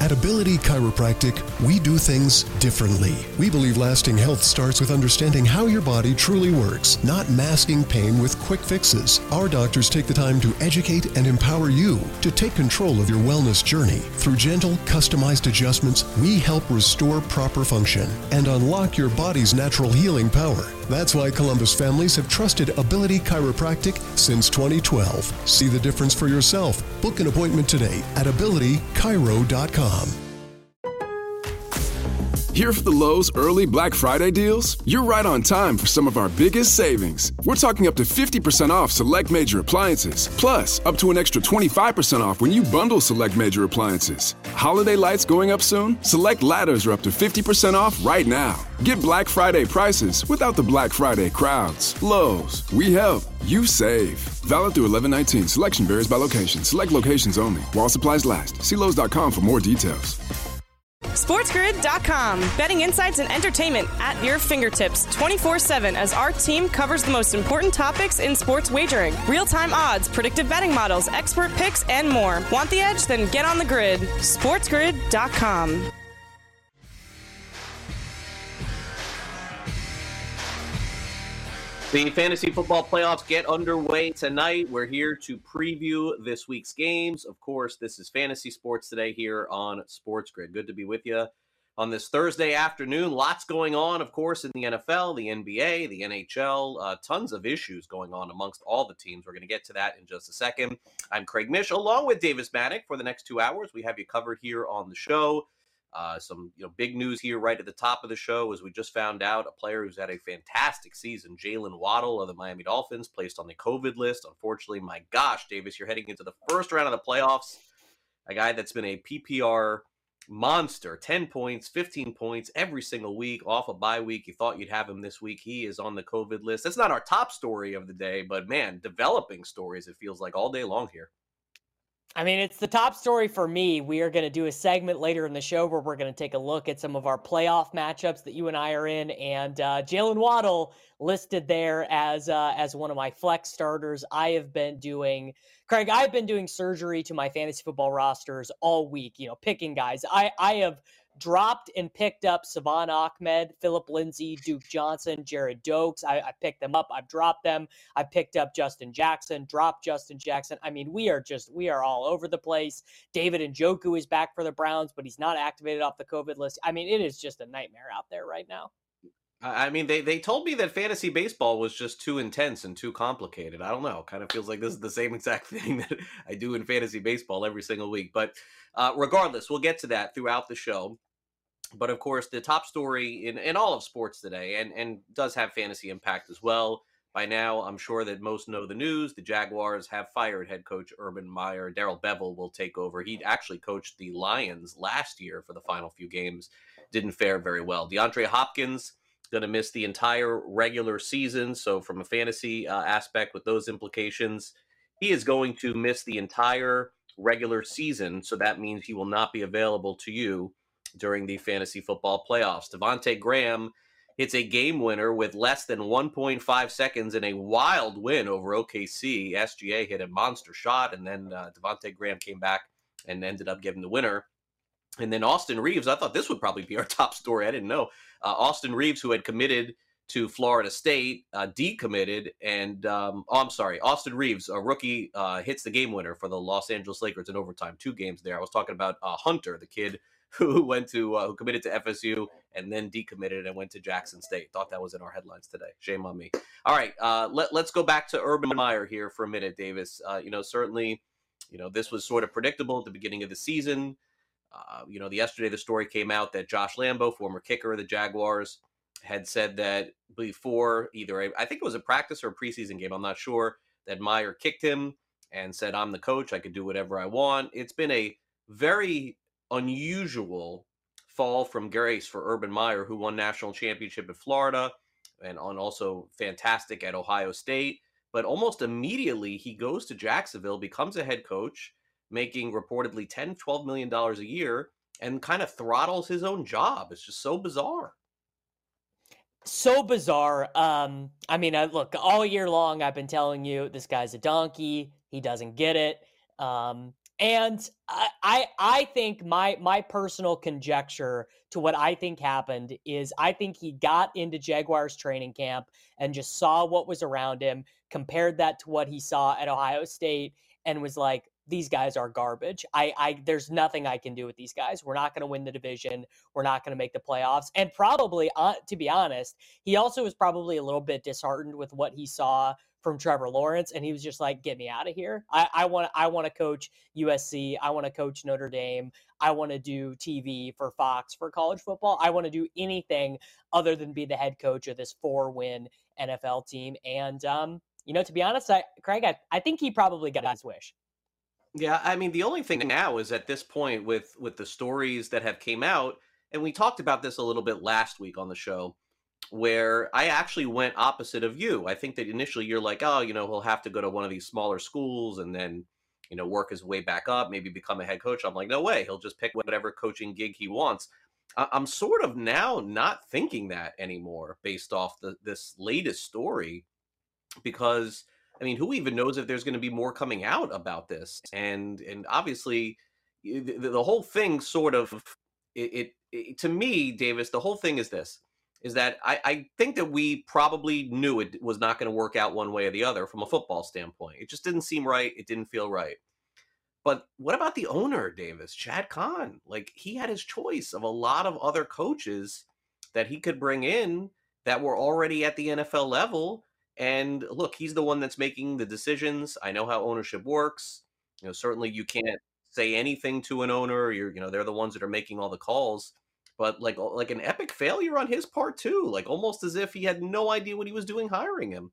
At Ability Chiropractic, we do things differently. We believe lasting health starts with understanding how your body truly works, not masking pain with quick fixes. Our doctors take the time to educate and empower you to take control of your wellness journey. Through gentle, customized adjustments, we help restore proper function and unlock your body's natural healing power. That's why Columbus families have trusted Ability Chiropractic since 2012. See the difference for yourself. Book an appointment today at abilitychiro.com. Here for the Lowe's early Black Friday deals? You're right on time for some of our biggest savings. We're talking up to 50% off select major appliances, plus up to an extra 25% off when you bundle select major appliances. Holiday lights going up soon? Select ladders are up to 50% off right now. Get Black Friday prices without the Black Friday crowds. Lowe's, we help, you save. Valid through 11/19. Selection varies by location. Select locations only. While supplies last. See Lowe's.com for more details. SportsGrid.com. Betting insights and entertainment at your fingertips 24/7 as our team covers the most important topics in sports wagering. Real-time odds, predictive betting models, expert picks, and more. Want the edge? Then get on the grid. SportsGrid.com. The fantasy football playoffs get underway tonight. We're here to preview this week's games. Of course, this is Fantasy Sports Today here on Sports Grid. Good to be with you on this Thursday afternoon. Lots going on, of course, in the NFL, the NBA, the NHL. Tons of issues going on amongst all the teams. We're going to get to that in just a second. I'm Craig Mish, along with Davis Maddock for the next 2 hours. We have you covered here on the show. Some big news here right at the top of the show as we just found out a player who's had a fantastic season, Jalen Waddle of the Miami Dolphins, placed on the COVID list. Unfortunately, my gosh, Davis, you're heading into the first round of the playoffs. A guy that's been a PPR monster, 10 points, 15 points every single week, off a bye week. You thought you'd have him this week. He is on the COVID list. That's not our top story of the day, but man, developing stories, it feels like all day long here. I mean, it's the top story for me. We are going to do a segment later in the show where we're going to take a look at some of our playoff matchups that you and I are in, and Jalen Waddle listed there as one of my flex starters. I've been doing surgery to my fantasy football rosters all week, picking guys. I have dropped and picked up Savon Ahmed, Phillip Lindsay, Duke Johnson, Jared Dokes. I picked them up. I've dropped them. I picked up Justin Jackson, dropped Justin Jackson. I mean, we are all over the place. David Njoku is back for the Browns, but he's not activated off the COVID list. I mean, it is just a nightmare out there right now. I mean, they told me that fantasy baseball was just too intense and too complicated. I don't know. Kind of feels like this is the same exact thing that I do in fantasy baseball every single week. But regardless, we'll get to that throughout the show. But of course, the top story in all of sports today and does have fantasy impact as well. By now, I'm sure that most know the news. The Jaguars have fired head coach Urban Meyer. Darrell Bevell will take over. He actually coached the Lions last year for the final few games. Didn't fare very well. DeAndre Hopkins going to miss the entire regular season. So from a fantasy aspect with those implications, he is going to miss the entire regular season. So that means he will not be available to you during the fantasy football playoffs. Devontae Graham hits a game winner with less than 1.5 seconds in a wild win over OKC. SGA hit a monster shot, and then Devontae Graham came back and ended up getting the winner. And then Austin Reeves, I thought this would probably be our top story. I didn't know. Austin Reeves, who had committed to Florida State, decommitted. And, Austin Reeves, a rookie, hits the game winner for the Los Angeles Lakers in overtime. 2 games there. I was talking about Hunter, the kid who committed to FSU and then decommitted and went to Jackson State. Thought that was in our headlines today. Shame on me. All right, let's go back to Urban Meyer here for a minute, Davis. Certainly, this was sort of predictable at the beginning of the season. Yesterday the story came out that Josh Lambo, former kicker of the Jaguars, had said that before I think it was a practice or a preseason game, I'm not sure, that Meyer kicked him and said, "I'm the coach, I could do whatever I want." It's been a very unusual fall from grace for Urban Meyer, who won national championship at Florida and also fantastic at Ohio State. But almost immediately he goes to Jacksonville, becomes a head coach, making reportedly $10, $12 million a year, and kind of throttles his own job. It's just so bizarre. So bizarre. Look, all year long I've been telling you this guy's a donkey. He doesn't get it. And I think my personal conjecture to what I think happened is I think he got into Jaguars training camp and just saw what was around him, compared that to what he saw at Ohio State, and was like, these guys are garbage. There's nothing I can do with these guys. We're not going to win the division. We're not going to make the playoffs. And probably, to be honest, he also was probably a little bit disheartened with what he saw from Trevor Lawrence, and he was just like, get me out of here. I want to coach USC. I want to coach Notre Dame. I want to do TV for Fox for college football. I want to do anything other than be the head coach of this 4-win NFL team. And, to be honest, Craig, I think he probably got his wish. Yeah, I mean, the only thing now is at this point with the stories that have came out, and we talked about this a little bit last week on the show, where I actually went opposite of you. I think that initially you're like, oh, he'll have to go to one of these smaller schools and then, work his way back up, maybe become a head coach. I'm like, no way. He'll just pick whatever coaching gig he wants. I'm sort of now not thinking that anymore based off this latest story, because I mean, who even knows if there's going to be more coming out about this? And obviously, the whole thing sort of it to me, Davis. The whole thing is this: is that I think that we probably knew it was not going to work out one way or the other from a football standpoint. It just didn't seem right. It didn't feel right. But what about the owner, Davis, Chad Kahn? Like, he had his choice of a lot of other coaches that he could bring in that were already at the NFL level. And look, he's the one that's making the decisions. I know how ownership works. Certainly you can't say anything to an owner. They're the ones that are making all the calls. But like an epic failure on his part too. Like, almost as if he had no idea what he was doing hiring him.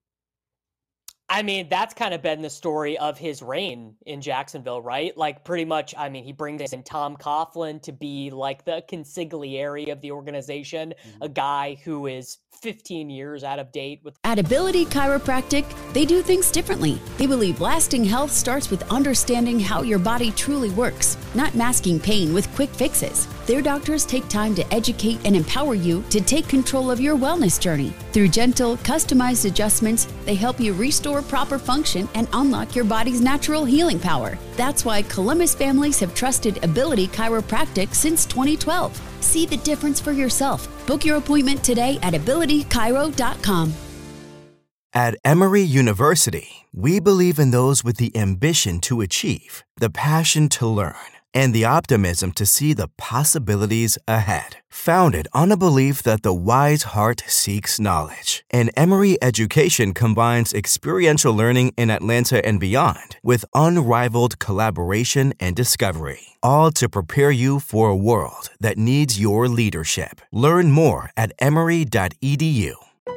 I mean, that's kind of been the story of his reign in Jacksonville, right? Like, pretty much, I mean, he brings in Tom Coughlin to be like the consigliere of the organization, a guy who is 15 years out of date with. At Ability Chiropractic, they do things differently. They believe lasting health starts with understanding how your body truly works, not masking pain with quick fixes. Their doctors take time to educate and empower you to take control of your wellness journey. Through gentle, customized adjustments, they help you restore proper function and unlock your body's natural healing power. That's why Columbus families have trusted Ability Chiropractic since 2012. See the difference for yourself. Book your appointment today at abilitychiro.com. At Emory University, we believe in those with the ambition to achieve, the passion to learn, and the optimism to see the possibilities ahead. Founded on a belief that the wise heart seeks knowledge, and Emory education combines experiential learning in Atlanta and beyond with unrivaled collaboration and discovery, all to prepare you for a world that needs your leadership. Learn more at emory.edu.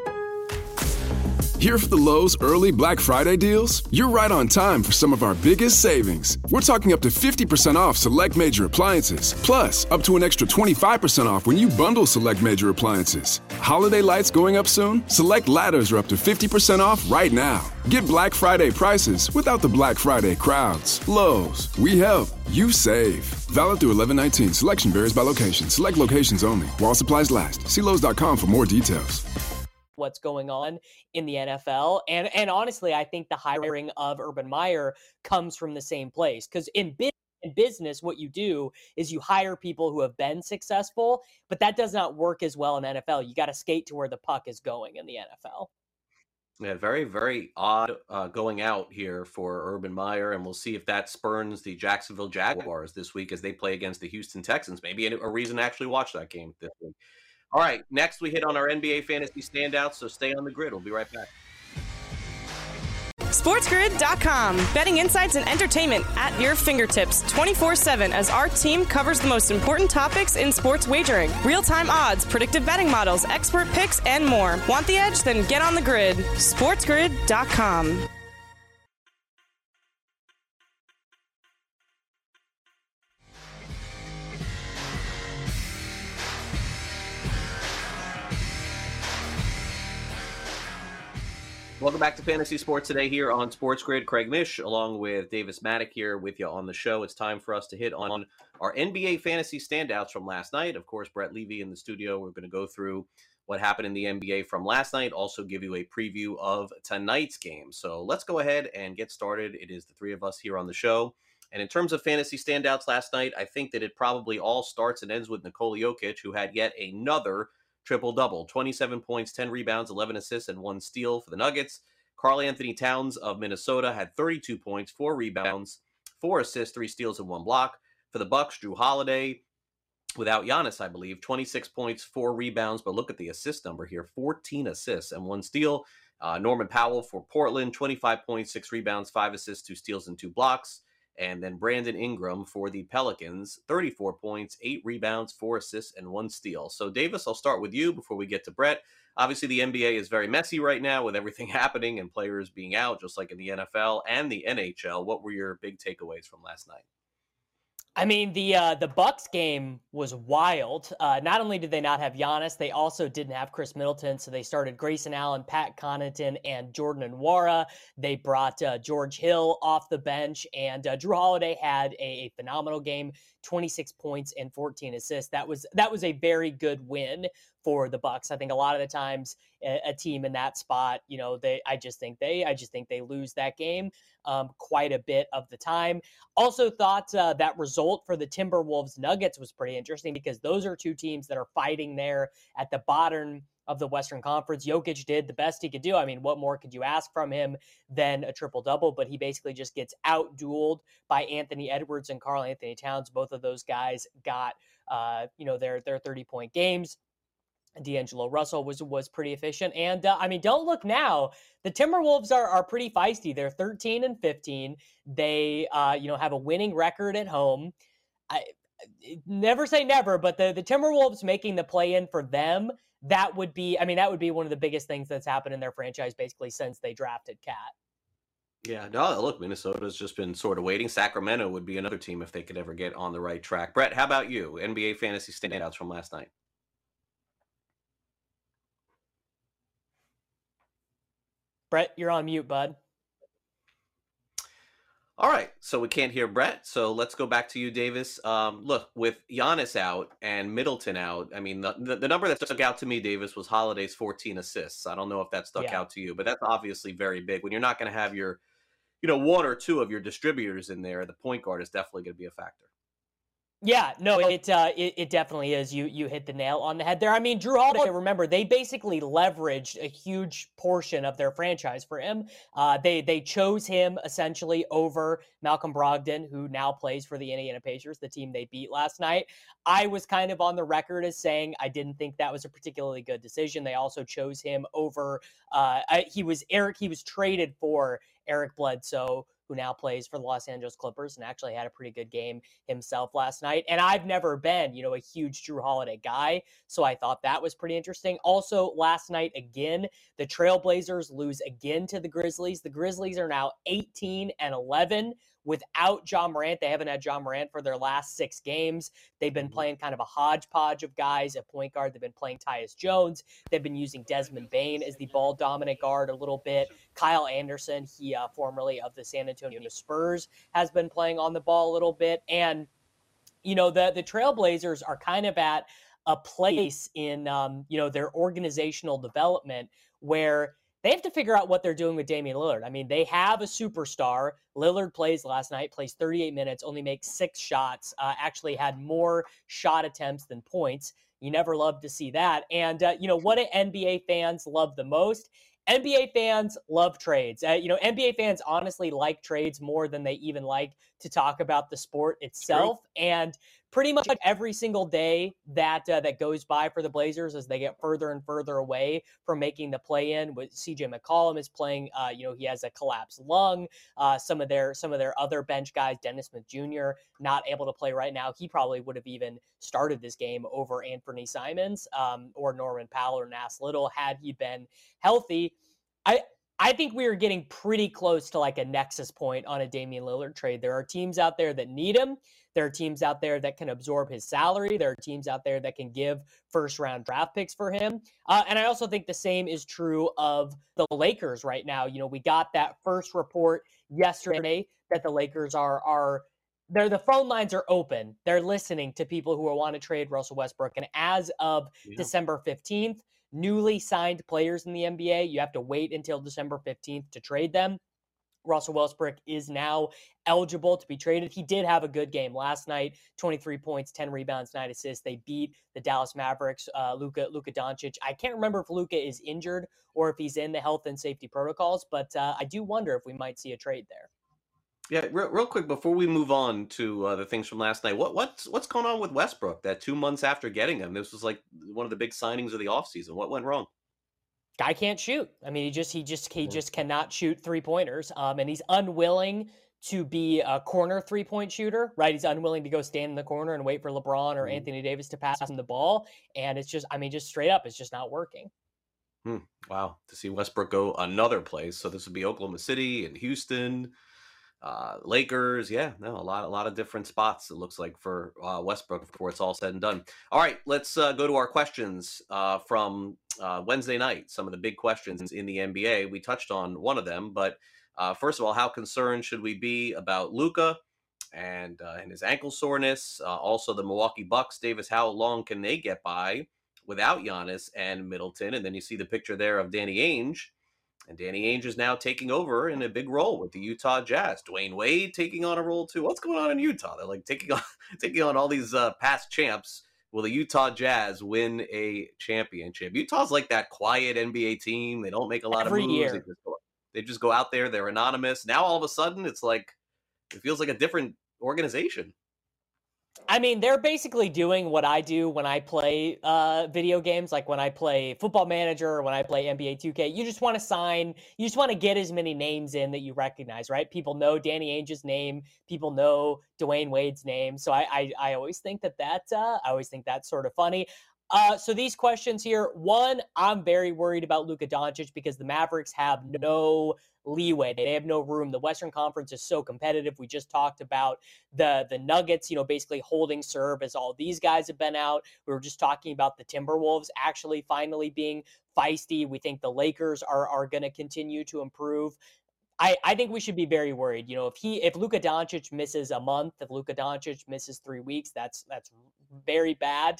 Here for the Lowe's early Black Friday deals? You're right on time for some of our biggest savings. We're talking up to 50% off select major appliances, plus up to an extra 25% off when you bundle select major appliances. Holiday lights going up soon? Select ladders are up to 50% off right now. Get Black Friday prices without the Black Friday crowds. Lowe's, we help, you save. Valid through 11/19. Selection varies by location. Select locations only. While supplies last. See Lowe's.com for more details. What's going on in the NFL. And honestly, I think the hiring of Urban Meyer comes from the same place, because in business, what you do is you hire people who have been successful, but that does not work as well in NFL. You got to skate to where the puck is going in the NFL. Yeah, very, very odd going out here for Urban Meyer, and we'll see if that spurns the Jacksonville Jaguars this week as they play against the Houston Texans. Maybe a reason to actually watch that game this week. All right, next we hit on our NBA fantasy standouts, so stay on the grid. We'll be right back. SportsGrid.com. Betting insights and entertainment at your fingertips 24/7 as our team covers the most important topics in sports wagering. Real-time odds, predictive betting models, expert picks, and more. Want the edge? Then get on the grid. SportsGrid.com. Welcome back to Fantasy Sports Today here on Sports Grid. Craig Mish along with Davis Maddock here with you on the show. It's time for us to hit on our NBA fantasy standouts from last night. Of course, Brett Levy in the studio. We're going to go through what happened in the NBA from last night, also give you a preview of tonight's game. So let's go ahead and get started. It is the three of us here on the show. And in terms of fantasy standouts last night, I think that it probably all starts and ends with Nikola Jokic, who had yet another triple-double, 27 points, 10 rebounds, 11 assists, and 1 steal for the Nuggets. Karl Anthony Towns of Minnesota had 32 points, 4 rebounds, 4 assists, 3 steals, and 1 block. For the Bucks, Jrue Holiday, without Giannis, I believe, 26 points, 4 rebounds, but look at the assist number here, 14 assists and 1 steal. Norman Powell for Portland, 25 points, 6 rebounds, 5 assists, 2 steals, and 2 blocks. And then Brandon Ingram for the Pelicans, 34 points, 8 rebounds, 4 assists, and 1 steal. So, Davis, I'll start with you before we get to Brett. Obviously, the NBA is very messy right now with everything happening and players being out, just like in the NFL and the NHL. What were your big takeaways from last night? I mean, the Bucks game was wild. Not only did they not have Giannis, they also didn't have Chris Middleton. So they started Grayson Allen, Pat Connaughton, and Jordan Nwora. They brought George Hill off the bench, and Jrue Holiday had a phenomenal game, 26 points and 14 assists. That was a very good win for the Bucks. I think a lot of the times a team in that spot, I just think they lose that game quite a bit of the time. Also thought that result for the Timberwolves Nuggets was pretty interesting because those are two teams that are fighting there at the bottom of the Western Conference. Jokic did the best he could do. I mean, what more could you ask from him than a triple-double? But he basically just gets out-dueled by Anthony Edwards and Karl Anthony Towns. Both of those guys got, their 30-point games. D'Angelo Russell was pretty efficient. And don't look now. The Timberwolves are pretty feisty. They're 13-15. They, have a winning record at home. I never say never, but the Timberwolves making the play-in for them, that would be one of the biggest things that's happened in their franchise basically since they drafted Cat. Yeah, no, look, Minnesota's just been sort of waiting. Sacramento would be another team if they could ever get on the right track. Brett, how about you? NBA fantasy standouts from last night? Brett, you're on mute, bud. All right, so we can't hear Brett, so let's go back to you, Davis. Look, with Giannis out and Middleton out, I mean, the number that stuck out to me, Davis, was Holiday's 14 assists. I don't know if that stuck out to you, but that's obviously very big. When you're not going to have your, one or two of your distributors in there, the point guard is definitely going to be a factor. Yeah, no, it definitely is. You hit the nail on the head there. I mean, Jrue Holiday, remember, they basically leveraged a huge portion of their franchise for him. They chose him essentially over Malcolm Brogdon, who now plays for the Indiana Pacers, the team they beat last night. I was kind of on the record as saying I didn't think that was a particularly good decision. They also chose him over he was traded for Eric Bledsoe, who now plays for the Los Angeles Clippers and actually had a pretty good game himself last night. And I've never been, a huge Jrue Holiday guy, so I thought that was pretty interesting. Also, last night, again, the Trailblazers lose again to the Grizzlies. The Grizzlies are now 18-11 without Ja Morant. They haven't had Ja Morant for their last 6 games. They've been playing kind of a hodgepodge of guys at point guard. They've been playing Tyus Jones. They've been using Desmond Bane as the ball-dominant guard a little bit. Kyle Anderson, he formerly of the San Antonio Spurs, has been playing on the ball a little bit. And, the Trailblazers are kind of at a place in, their organizational development where they have to figure out what they're doing with Damian Lillard. I mean, they have a superstar. Lillard plays 38 minutes, only makes 6 shots, actually had more shot attempts than points. You never love to see that. And, what do NBA fans love the most? NBA fans love trades. NBA fans honestly like trades more than they even like to talk about the sport itself. True. And pretty much every single day that goes by for the Blazers as they get further and further away from making the play-in. With CJ McCollum is playing, he has a collapsed lung. Some of their other bench guys, Dennis Smith Jr., not able to play right now. He probably would have even started this game over Anthony Simons or Norman Powell or Nas Little had he been healthy. I think we are getting pretty close to like a nexus point on a Damian Lillard trade. There are teams out there that need him. There are teams out there that can absorb his salary. There are teams out there that can give first-round draft picks for him. And I also think the same is true of the Lakers right now. We got that first report yesterday that the Lakers the phone lines are open. They're listening to people who want to trade Russell Westbrook. And as of December 15th, newly signed players in the NBA, you have to wait until December 15th to trade them. Russell Westbrook is now eligible to be traded. He did have a good game last night, 23 points, 10 rebounds, 9 assists. They beat the Dallas Mavericks, Luka Doncic. I can't remember if Luka is injured or if he's in the health and safety protocols, but I do wonder if we might see a trade there. Yeah, real quick before we move on to the things from last night, what's going on with Westbrook? That 2 months after getting him, this was like one of the big signings of the offseason. What went wrong? Guy can't shoot. I mean, he just cannot shoot 3-pointers, and he's unwilling to be a corner 3-point shooter, right? He's unwilling to go stand in the corner and wait for LeBron or Anthony Davis to pass him the ball, and it's just, I mean, just straight up, it's just not working. Wow, to see Westbrook go another place. So this would be Oklahoma City and Houston. Lakers, a lot of different spots, it looks like, for Westbrook before it's all said and done. All right, let's go to our questions from Wednesday night. Some of the big questions in the NBA. We touched on one of them, but first of all, how concerned should we be about Luka and his ankle soreness? Also, the Milwaukee Bucks, Davis, how long can they get by without Giannis and Middleton? And then you see the picture there of Danny Ainge. And Danny Ainge is now taking over in a big role with the Utah Jazz. Dwayne Wade taking on a role too. What's going on in Utah? They're like taking on all these past champs. Will the Utah Jazz win a championship? Utah's like that quiet NBA team. They don't make a lot of moves. Year. They just go out there. They're anonymous. Now all of a sudden, it feels like a different organization. I mean, they're basically doing what I do when I play video games, like when I play Football Manager or when I play NBA 2K. You just want to get as many names in that you recognize, right? People know Danny Ainge's name. People know Dwayne Wade's name. So I always think that's sort of funny. So these questions here, one, I'm very worried about Luka Doncic because the Mavericks have no leeway. They have no room. The Western Conference is so competitive. We just talked about the Nuggets, basically holding serve as all these guys have been out. We were just talking about the Timberwolves actually finally being feisty. We think the Lakers are going to continue to improve. I think we should be very worried. If Luka Doncic misses a month, if Luka Doncic misses 3 weeks, that's very bad.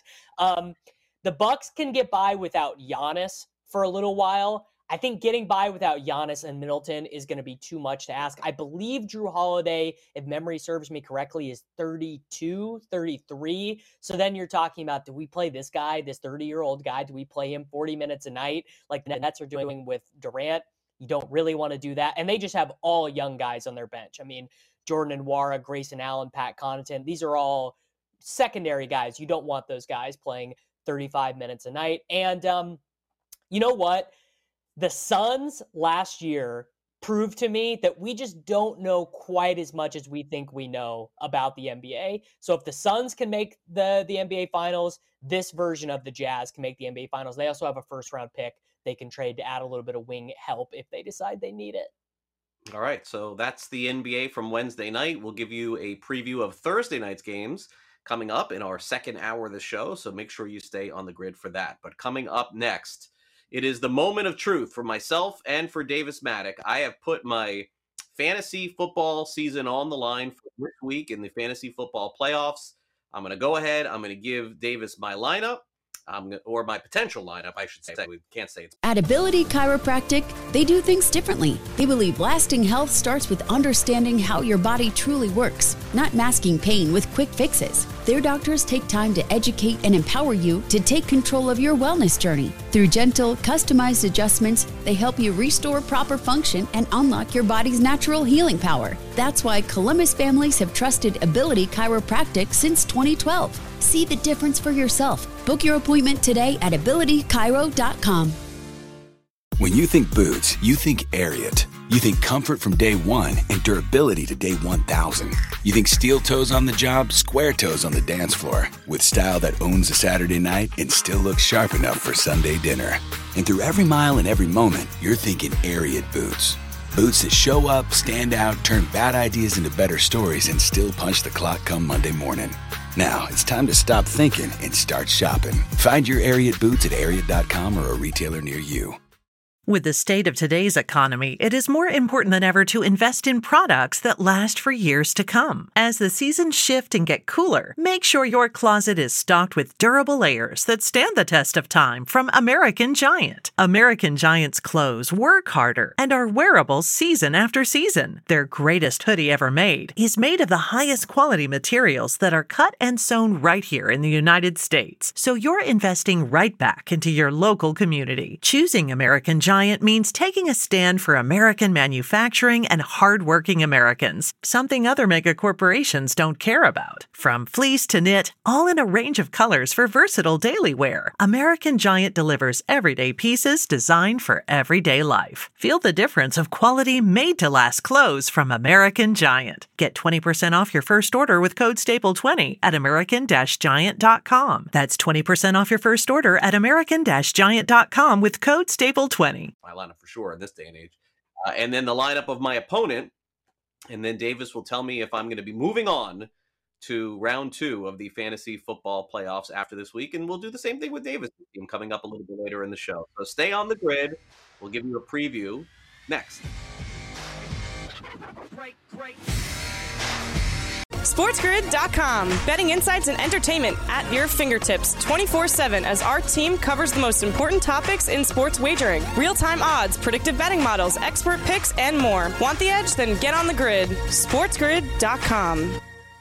The Bucks can get by without Giannis for a little while. I think getting by without Giannis and Middleton is going to be too much to ask. I believe Jrue Holiday, if memory serves me correctly, is 32, 33. So then you're talking about, do we play this guy, this 30-year-old guy? Do we play him 40 minutes a night like the Nets are doing with Durant? You don't really want to do that. And they just have all young guys on their bench. I mean, Jordan Nwora, Grayson Allen, Pat Connaughton, these are all secondary guys. You don't want those guys playing 35 minutes a night. And you know what? The Suns last year proved to me that we just don't know quite as much as we think we know about the NBA. So if the Suns can make the NBA Finals, this version of the Jazz can make the NBA Finals. They also have a first-round pick they can trade to add a little bit of wing help if they decide they need it. All right, so that's the NBA from Wednesday night. We'll give you a preview of Thursday night's games coming up in our second hour of the show, so make sure you stay on the grid for that. But coming up next, it is the moment of truth for myself and for Davis Maddock. I have put my fantasy football season on the line for this week in the fantasy football playoffs. I'm going to go ahead. I'm going to give Davis my lineup, or my potential lineup, I should say. We can't say it's. At Ability Chiropractic, they do things differently. They believe lasting health starts with understanding how your body truly works, not masking pain with quick fixes. Their doctors take time to educate and empower you to take control of your wellness journey. Through gentle, customized adjustments, they help you restore proper function and unlock your body's natural healing power. That's why Columbus families have trusted Ability Chiropractic since 2012. See the difference for yourself. Book your appointment today at abilitychiro.com. When you think boots, you think Ariat. You think comfort from day one and durability to day 1,000. You think steel toes on the job, square toes on the dance floor. With style that owns a Saturday night and still looks sharp enough for Sunday dinner. And through every mile and every moment, you're thinking Ariat boots. Boots that show up, stand out, turn bad ideas into better stories, and still punch the clock come Monday morning. Now, it's time to stop thinking and start shopping. Find your Ariat boots at Ariat.com or a retailer near you. With the state of today's economy, it is more important than ever to invest in products that last for years to come. As the seasons shift and get cooler, make sure your closet is stocked with durable layers that stand the test of time from American Giant. American Giant's clothes work harder and are wearable season after season. Their greatest hoodie ever made is made of the highest quality materials that are cut and sewn right here in the United States. So you're investing right back into your local community. Choosing American Giant means taking a stand for American manufacturing and hardworking Americans, something other mega corporations don't care about. From fleece to knit, all in a range of colors for versatile daily wear, American Giant delivers everyday pieces designed for everyday life. Feel the difference of quality made-to-last clothes from American Giant. Get 20% off your first order with code STAPLE20 at american-giant.com. That's 20% off your first order at american-giant.com with code STAPLE20. My lineup for sure in this day and age. And then the lineup of my opponent. And then Davis will tell me if I'm going to be moving on to round 2 of the fantasy football playoffs after this week. And we'll do the same thing with Davis' team coming up a little bit later in the show. So stay on the grid. We'll give you a preview next. Great. SportsGrid.com. Betting insights and entertainment at your fingertips 24/7 as our team covers the most important topics in sports wagering. Real-time odds, predictive betting models, expert picks, and more. Want the edge? Then get on the grid. SportsGrid.com.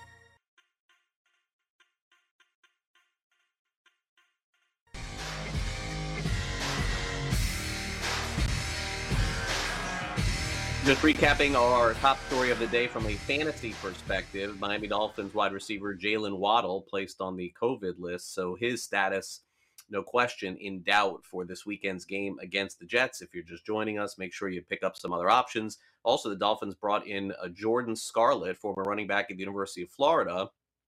Just recapping our top story of the day from a fantasy perspective, Miami Dolphins wide receiver Jalen Waddle placed on the COVID list, so his status, no question, in doubt for this weekend's game against the Jets. If you're just joining us, make sure you pick up some other options. Also, the Dolphins brought in Jordan Scarlett, former running back at the University of Florida,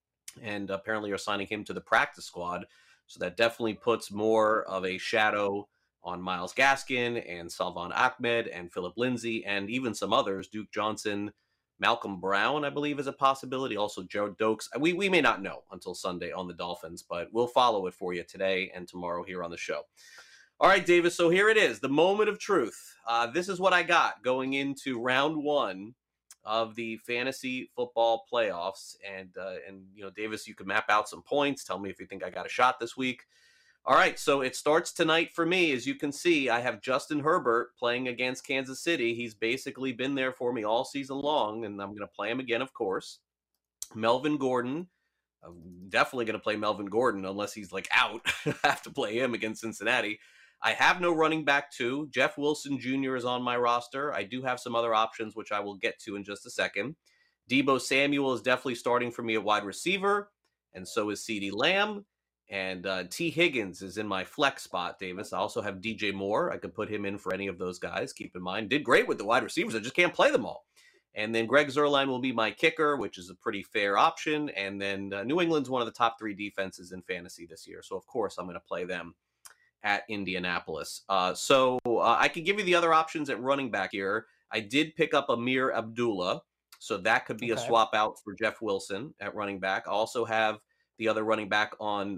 and apparently are signing him to the practice squad, so that definitely puts more of a shadow on Myles Gaskin and Salvon Ahmed and Philip Lindsay and even some others. Duke Johnson, Malcolm Brown, I believe, is a possibility. Also, Joe Dokes. We may not know until Sunday on the Dolphins, but we'll follow it for you today and tomorrow here on the show. All right, Davis, so here it is, the moment of truth. This is what I got going into round 1 of the fantasy football playoffs. And Davis, you can map out some points. Tell me if you think I got a shot this week. All right, so it starts tonight for me. As you can see, I have Justin Herbert playing against Kansas City. He's basically been there for me all season long, and I'm going to play him again, of course. Melvin Gordon. I'm definitely going to play Melvin Gordon unless he's out. I have to play him against Cincinnati. I have no running back 2. Jeff Wilson Jr. is on my roster. I do have some other options, which I will get to in just a second. Deebo Samuel is definitely starting for me at wide receiver, and so is CeeDee Lamb. And T. Higgins is in my flex spot, Davis. I also have DJ Moore. I could put him in for any of those guys. Keep in mind, did great with the wide receivers. I just can't play them all. And then Greg Zuerlein will be my kicker, which is a pretty fair option. And then New England's one of the top 3 defenses in fantasy this year. So, of course, I'm going to play them at Indianapolis. So I can give you the other options at running back here. I did pick up Amir Abdullah. So that could be a swap out for Jeff Wilson at running back. I also have the other running back on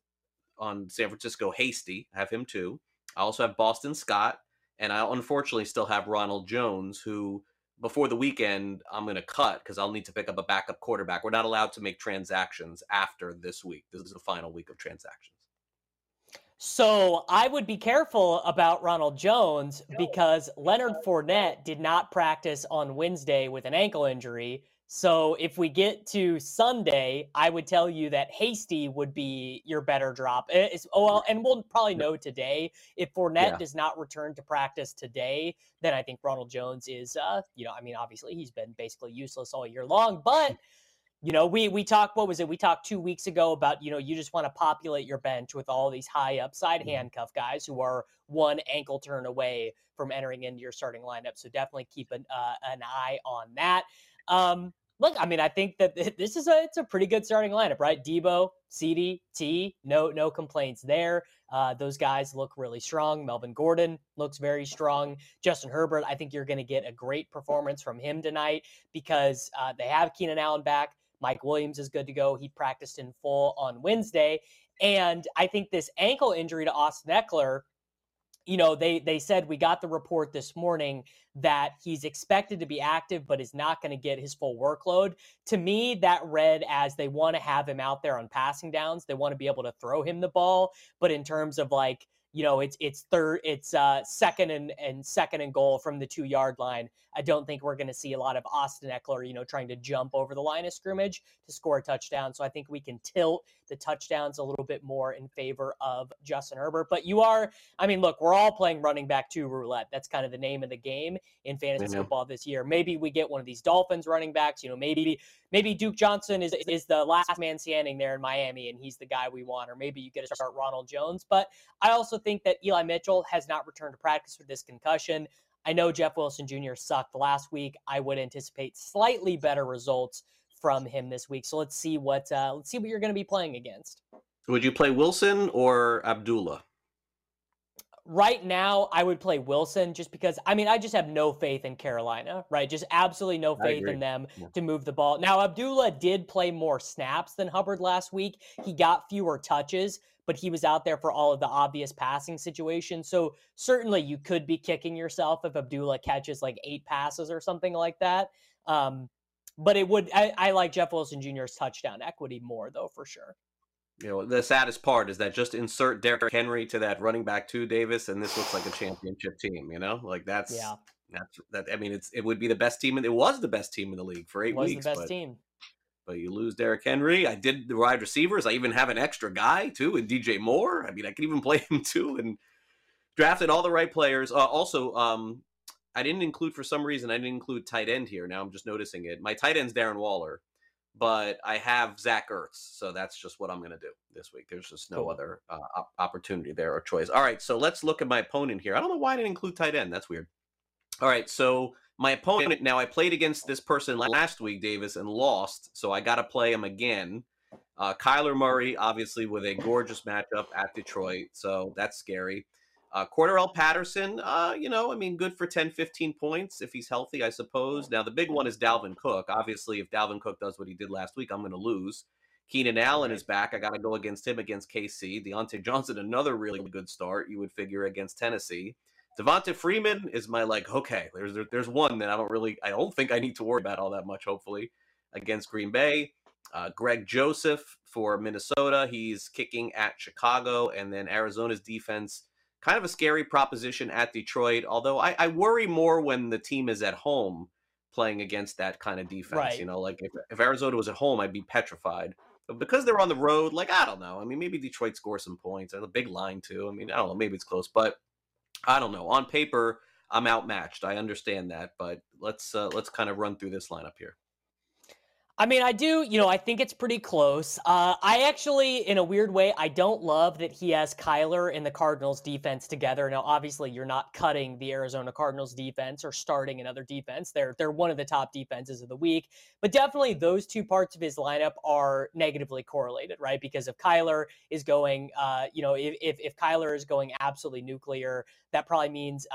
San Francisco, Hasty. I have him too. I also have Boston Scott, and I unfortunately still have Ronald Jones, who before the weekend I'm going to cut because I'll need to pick up a backup quarterback. We're not allowed to make transactions after this week. This is the final week of transactions. So I would be careful about Ronald Jones because Leonard Fournette did not practice on Wednesday with an ankle injury. So if we get to Sunday, I would tell you that Hasty would be your better drop. And we'll probably know today. If Fournette does not return to practice today, then I think Ronald Jones is, obviously he's been basically useless all year long. But, we talked, we talked 2 weeks ago about, you just want to populate your bench with all these high upside handcuff guys who are one ankle turn away from entering into your starting lineup. So definitely keep an eye on that. Look, I think that this is it's a pretty good starting lineup, right? Deebo, CeeDee, T, no complaints there. Those guys look really strong. Melvin Gordon looks very strong. Justin Herbert, I think you're going to get a great performance from him tonight because they have Keenan Allen back. Mike Williams is good to go. He practiced in full on Wednesday. And I think this ankle injury to Austin Eckler they said we got the report this morning that he's expected to be active, but is not going to get his full workload. To me, that read as they want to have him out there on passing downs. They want to be able to throw him the ball. But in terms of it's second and goal from the 2-yard line. I don't think we're going to see a lot of Austin Eckler, trying to jump over the line of scrimmage to score a touchdown. So I think we can tilt the touchdowns a little bit more in favor of Justin Herbert. But look, we're all playing running back 2 roulette. That's kind of the name of the game in fantasy football this year. Maybe we get one of these Dolphins running backs, maybe Duke Johnson is the last man standing there in Miami and he's the guy we want, or maybe you get to start Ronald Jones. But I also think that Eli Mitchell has not returned to practice with this concussion. I know Jeff Wilson Jr. sucked last week. I would anticipate slightly better results from him this week. So let's see what you're going to be playing against. Would you play Wilson or Abdullah? Right now, I would play Wilson just because, I just have no faith in Carolina, right? Just absolutely no faith in them to move the ball. Now, Abdullah did play more snaps than Hubbard last week. He got fewer touches, but he was out there for all of the obvious passing situations. So certainly you could be kicking yourself if Abdullah catches like 8 passes or something like that. But I like Jeff Wilson Jr.'s touchdown equity more, though, for sure. The saddest part is that just insert Derrick Henry to that running back 2, Davis, and this looks like a championship team, it would be the best team. It was the best team in the league for 8 weeks. It was the best team. But you lose Derrick Henry. I did the wide receivers. I even have an extra guy, too, in DJ Moore. I could even play him, too, and drafted all the right players. I didn't include, for some reason, tight end here. Now I'm just noticing it. My tight end's Darren Waller, but I have Zach Ertz. So that's just what I'm going to do this week. There's just no other opportunity there or choice. All right, so let's look at my opponent here. I don't know why I didn't include tight end. That's weird. All right, so my opponent, now I played against this person last week, Davis, and lost, so I got to play him again. Kyler Murray, obviously, with a gorgeous matchup at Detroit, so that's scary. Cordarrelle Patterson, good for 10, 15 points if he's healthy, I suppose. Now, the big one is Dalvin Cook. Obviously, if Dalvin Cook does what he did last week, I'm going to lose. Keenan Allen is back. I got to go against him against KC. Deontay Johnson, another really good start, you would figure, against Tennessee. Devonta Freeman is my okay. There's one that I don't think I need to worry about all that much. Hopefully, against Green Bay, Greg Joseph for Minnesota. He's kicking at Chicago, and then Arizona's defense, kind of a scary proposition at Detroit. Although I worry more when the team is at home playing against that kind of defense. Right. If Arizona was at home, I'd be petrified. But because they're on the road, I don't know. Maybe Detroit scores some points. And a big line too. I don't know. Maybe it's close, but I don't know. On paper, I'm outmatched. I understand that, but let's kind of run through this lineup here. I do, I think it's pretty close. I actually, in a weird way, I don't love that he has Kyler and the Cardinals defense together. Now, obviously, you're not cutting the Arizona Cardinals defense or starting another defense. They're one of the top defenses of the week. But definitely those two parts of his lineup are negatively correlated, right? Because if Kyler is going, if Kyler is going absolutely nuclear, that probably means,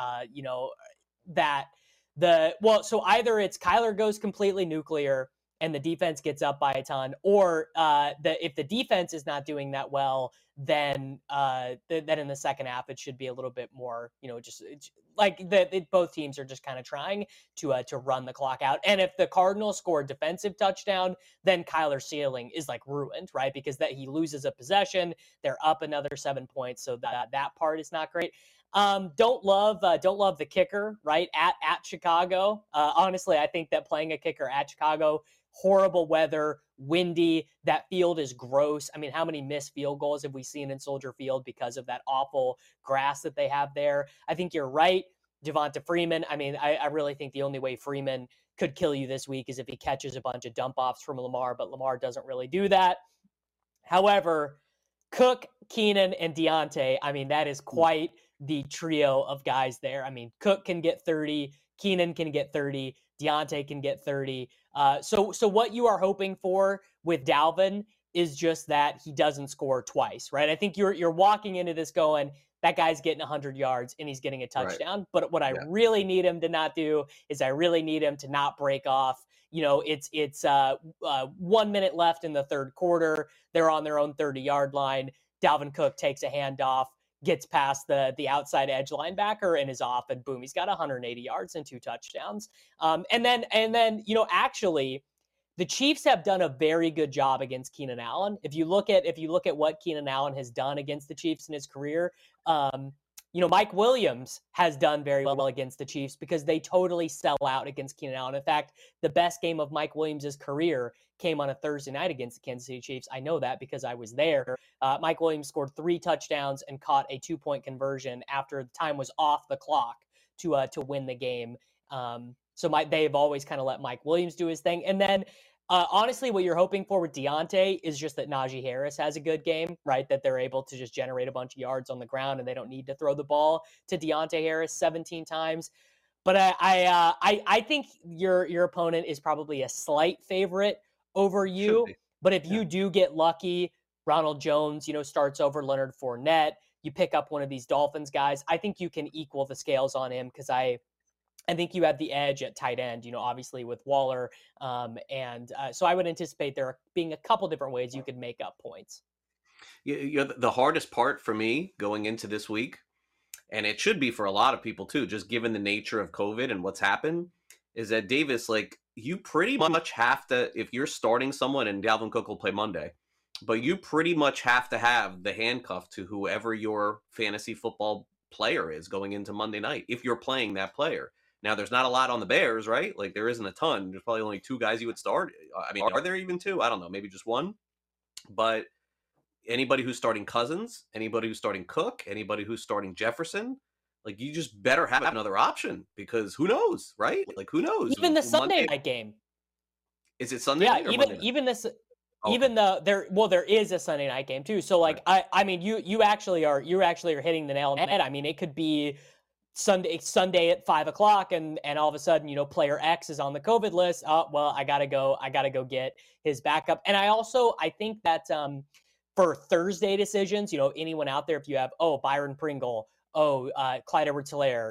so either it's Kyler goes completely nuclear and the defense gets up by a ton, or if the defense is not doing that well, then in the second half it should be a little bit more, both teams are just kind of trying to run the clock out. And if the Cardinals score a defensive touchdown, then Kyler's ceiling is ruined, right? Because that he loses a possession, they're up another 7 points, so that part is not great. Don't love the kicker, right? At Chicago. Honestly, I think that playing a kicker at Chicago, horrible weather, windy, that field is gross. How many missed field goals have we seen in Soldier Field because of that awful grass that they have there? I think you're right. Devonta Freeman. I really think the only way Freeman could kill you this week is if he catches a bunch of dump offs from Lamar, but Lamar doesn't really do that. However, Cook, Keenan, and Deontay, that is quite the trio of guys there. Cook can get 30, Keenan can get 30, Deontay can get 30. So what you are hoping for with Dalvin is just that he doesn't score twice, right? I think you're walking into this going, that guy's getting 100 yards and he's getting a touchdown. Right. But what I really need him to not do is I really need him to not break off. It's 1 minute left in the third quarter. They're on their own 30-yard line. Dalvin Cook takes a handoff, gets past the outside edge linebacker and is off, and boom, he's got 180 yards and 2 touchdowns. And then, actually, the Chiefs have done a very good job against Keenan Allen. If you look at what Keenan Allen has done against the Chiefs in his career, Mike Williams has done very well against the Chiefs because they totally sell out against Keenan Allen. In fact, the best game of Mike Williams' career came on a Thursday night against the Kansas City Chiefs. I know that because I was there. Mike Williams scored 3 touchdowns and caught a 2-point conversion after the time was off the clock to win the game. They've always kind of let Mike Williams do his thing. And then, honestly, what you're hoping for with Deontay is just that Najee Harris has a good game, right? That they're able to just generate a bunch of yards on the ground and they don't need to throw the ball to Deontay Harris 17 times. But I think your opponent is probably a slight favorite over you. But if you do get lucky, Ronald Jones, starts over Leonard Fournette, you pick up one of these Dolphins guys, I think you can equal the scales on him because I think you have the edge at tight end, obviously with Waller. So I would anticipate there being a couple different ways you could make up points. The hardest part for me going into this week, and it should be for a lot of people too, just given the nature of COVID and what's happened, is that Davis, you pretty much have to, if you're starting someone, and Dalvin Cook will play Monday, but you pretty much have to have the handcuff to whoever your fantasy football player is going into Monday night, if you're playing that player. Now, there's not a lot on the Bears, right? There isn't a ton. There's probably only 2 guys you would start. I mean, are there even 2? I don't know. Maybe just 1. But anybody who's starting Cousins, anybody who's starting Cook, anybody who's starting Jefferson, you just better have another option because who knows, right? Who knows? Even the Sunday night game. Is it Sunday night? Yeah, even this. Okay. Even there is a Sunday night game too. So right. I mean, you actually are hitting the nail on the head. I mean, it could be Sunday at 5:00 and all of a sudden, player X is on the COVID list. Oh, well, I gotta go get his backup. And I think that for Thursday decisions, anyone out there, if you have, Byron Pringle, Clyde Edwards-Helaire,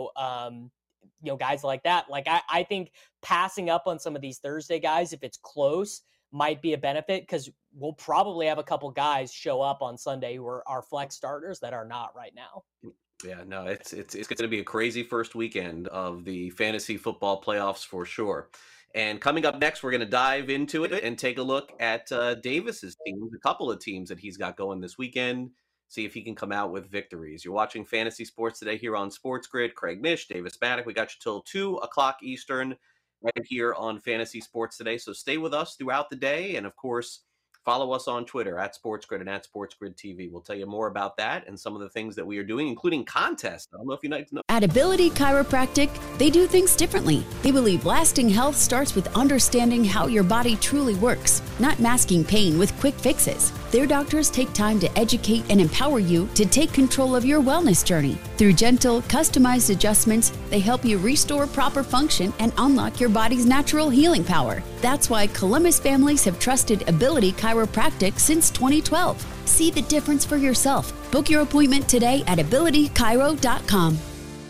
guys like that. I think passing up on some of these Thursday guys, if it's close, might be a benefit because we'll probably have a couple guys show up on Sunday who are our flex starters that are not right now. Yeah, no, it's going to be a crazy first weekend of the fantasy football playoffs for sure. And coming up next, we're going to dive into it and take a look at Davis's teams, a couple of teams that he's got going this weekend, see if he can come out with victories. You're watching Fantasy Sports Today here on Sports Grid. Craig Mish, Davis Maddock. We got you till 2:00 Eastern right here on Fantasy Sports Today. So stay with us throughout the day. And of course, follow us on Twitter at SportsGrid and at SportsGrid TV. We'll tell you more about that and some of the things that we are doing, including contests. I don't know if you know. At Ability Chiropractic, they do things differently. They believe lasting health starts with understanding how your body truly works, not masking pain with quick fixes. Their doctors take time to educate and empower you to take control of your wellness journey. Through gentle, customized adjustments, they help you restore proper function and unlock your body's natural healing power. That's why Columbus families have trusted Ability Chiropractic since 2012. See the difference for yourself. Book your appointment today at abilitychiro.com.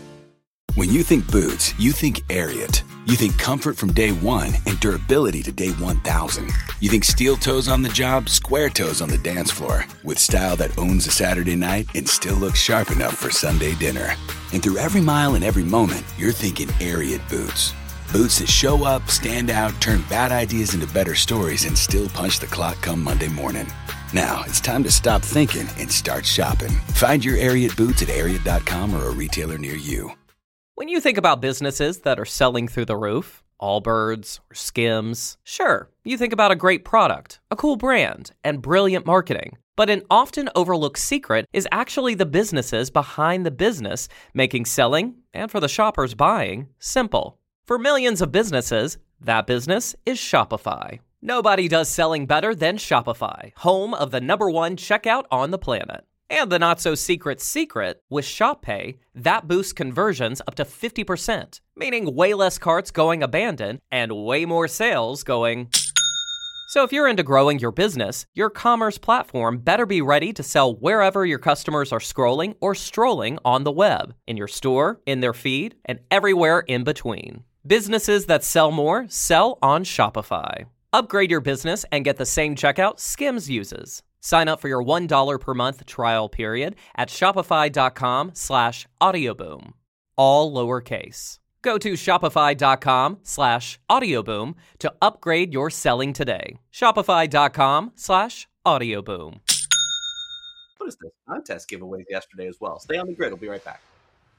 When you think boots, you think Ariat. You think comfort from day one and durability to day 1,000. You think steel toes on the job, square toes on the dance floor. With style that owns a Saturday night and still looks sharp enough for Sunday dinner. And through every mile and every moment, you're thinking Ariat boots. Boots that show up, stand out, turn bad ideas into better stories, and still punch the clock come Monday morning. Now, it's time to stop thinking and start shopping. Find your Ariat boots at Ariat.com or a retailer near you. When you think about businesses that are selling through the roof, Allbirds or Skims, sure, you think about a great product, a cool brand, and brilliant marketing. But an often overlooked secret is actually the businesses behind the business, making selling, and for the shoppers buying, simple. For millions of businesses, that business is Shopify. Nobody does selling better than Shopify, home of the #1 checkout on the planet. And the not-so-secret secret, with Shop Pay, that boosts conversions up to 50%, meaning way less carts going abandoned and way more sales going... So if you're into growing your business, your commerce platform better be ready to sell wherever your customers are scrolling or strolling on the web, in your store, in their feed, and everywhere in between. Businesses that sell more sell on Shopify. Upgrade your business and get the same checkout Skims uses. Sign up for your $1 per month trial period at shopify.com/audioboom. All lowercase. Go to shopify.com/audioboom to upgrade your selling today. Shopify.com/audioboom. What is this? Contest giveaways yesterday as well. Stay on the grid. We'll be right back.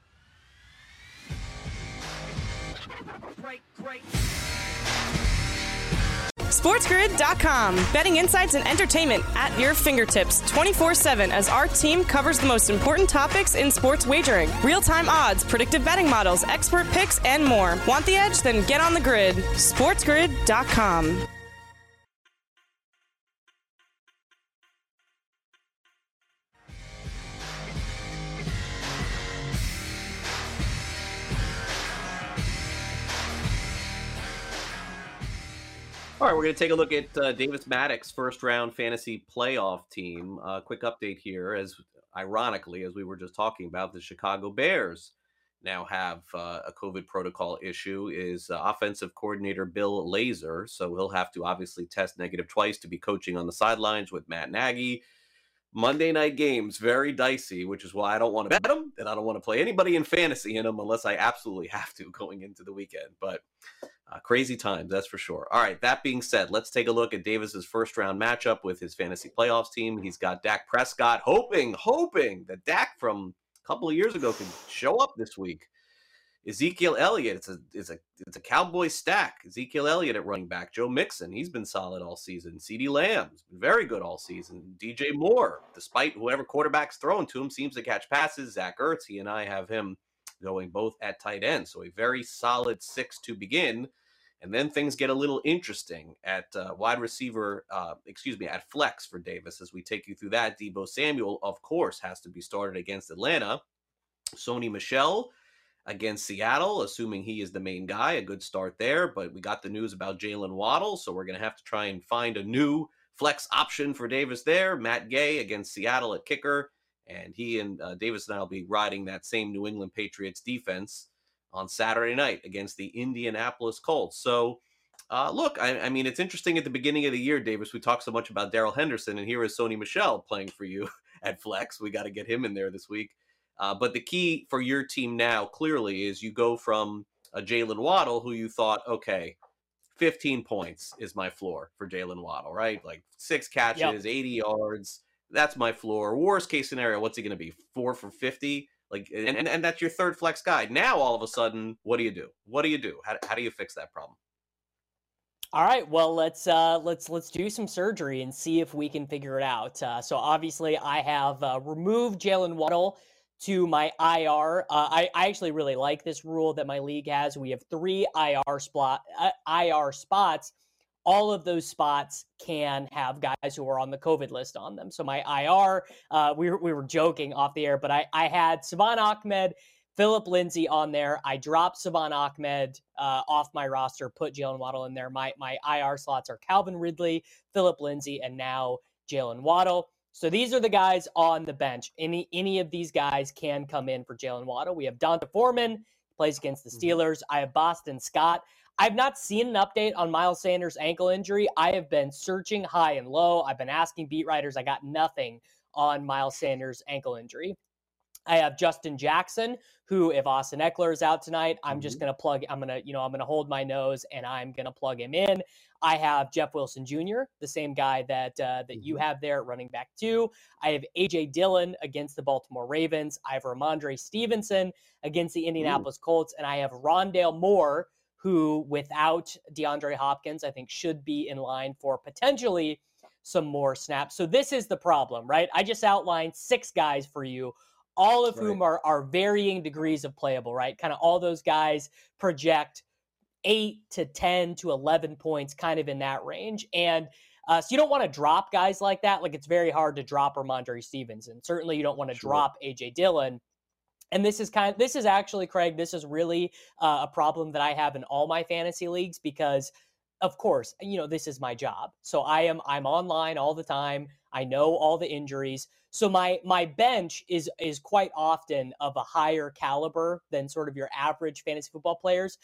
SportsGrid.com. Betting insights and entertainment at your fingertips 24/7 as our team covers the most important topics in sports wagering. Real-time odds, predictive betting models, expert picks, and more. Want the edge? Then get on the grid. SportsGrid.com. All right, we're going to take a look at Davis Maddox, first-round fantasy playoff team. Quick update here, as ironically, as we were just talking about, the Chicago Bears now have a COVID protocol issue, is offensive coordinator Bill Lazor. So he'll have to obviously test negative twice to be coaching on the sidelines with Matt Nagy. Monday night games, very dicey, which is why I don't want to bet them, and I don't want to play anybody in fantasy in them unless I absolutely have to going into the weekend. But crazy times, that's for sure. All right, that being said, let's take a look at Davis's first-round matchup with his fantasy playoffs team. He's got Dak Prescott, hoping that Dak from a couple of years ago could show up this week. Ezekiel Elliott, it's a Cowboy stack. Ezekiel Elliott at running back. Joe Mixon, he's been solid all season. CeeDee Lamb's been very good all season. DJ Moore, despite whoever quarterback's throwing to him, seems to catch passes. Zach Ertz, he and I have him going both at tight end. So a very solid 6 to begin. And then things get a little interesting at wide receiver, at flex for Davis. As we take you through that, Deebo Samuel, of course, has to be started against Atlanta. Sony Michel against Seattle, assuming he is the main guy. A good start there, but we got the news about Jalen Waddle, so we're going to have to try and find a new flex option for Davis there. Matt Gay against Seattle at kicker, and he and Davis and I will be riding that same New England Patriots defense on Saturday night against the Indianapolis Colts. So, look, I mean, it's interesting at the beginning of the year, Davis, we talked so much about Darrell Henderson, and here is Sony Michel playing for you at flex. We got to get him in there this week. But the key for your team now, clearly, is you go from a Jalen Waddle, who you thought, okay, 15 points is my floor for Jalen Waddle, right? Like 6 catches, 80 yards. That's my floor. Worst case scenario, what's he going to be? 4 for 50? Like, and that's your third flex guy. Now, all of a sudden, what do you do? How do you fix that problem? All right, well, let's do some surgery and see if we can figure it out. So obviously, I have removed Jalen Waddle to my IR. I actually really like this rule that my league has. We have 3 IR spots. All of those spots can have guys who are on the COVID list on them. So my IR, we were joking off the air, but I had Salvon Ahmed, Phillip Lindsay on there. I dropped Salvon Ahmed off my roster, put Jalen Waddle in there. My IR slots are Calvin Ridley, Phillip Lindsay, and now Jalen Waddle. So these are the guys on the bench. Any of these guys can come in for Jalen Waddle. We have Donta Foreman, plays against the Steelers. I have Boston Scott. I've not seen an update on Miles Sanders' ankle injury. I have been searching high and low. I've been asking beat writers. I got nothing on Miles Sanders' ankle injury. I have Justin Jackson, who, if Austin Eckler is out tonight, I'm just going to I'm going to hold my nose and I'm going to plug him in. I have Jeff Wilson Jr., the same guy that you have there at running back 2. I have A.J. Dillon against the Baltimore Ravens. I have Ramondre Stevenson against the Indianapolis Colts. And I have Rondale Moore, who, without DeAndre Hopkins, I think should be in line for potentially some more snaps. So this is the problem, right? I just outlined 6 guys for you, all of whom are varying degrees of playable, right? Kind of all those guys project 8 to 10 to 11 points, kind of in that range. And so you don't want to drop guys like that. Like, it's very hard to drop Ramondre Stevenson. Certainly you don't want to drop A.J. Dillon. And this is actually, Craig, this is really a problem that I have in all my fantasy leagues because, of course, this is my job. So I'm online all the time. I know all the injuries. So my bench is quite often of a higher caliber than sort of your average fantasy football players.